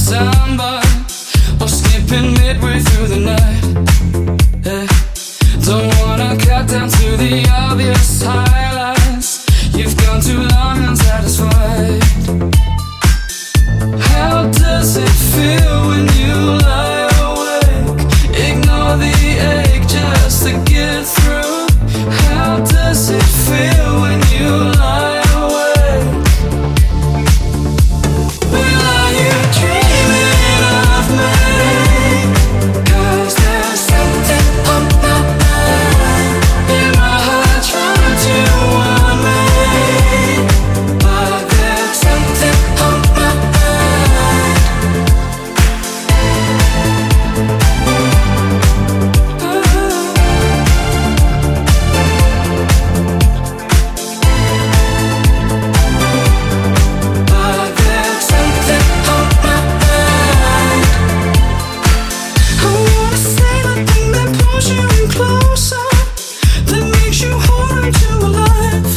December, or skipping midway through the night. Yeah. Don't wanna cut down to the obvious highlights. You've gone too long unsatisfied. How does it feel when you lie awake? Ignore the ache just to get through. How does it feel when you lie awake? Well, are you dreaming of me? 'Cause there's something on my mind. Yeah, my heart trying to warn me, but there's something on my mind. But there's something on my mind. I wanna say the thing that pulls you in closer, that makes you hold on to alive.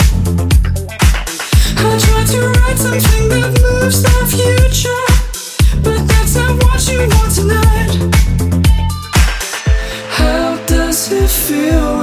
I try to write something that moves the future, but that's not what you want tonight. How does it feel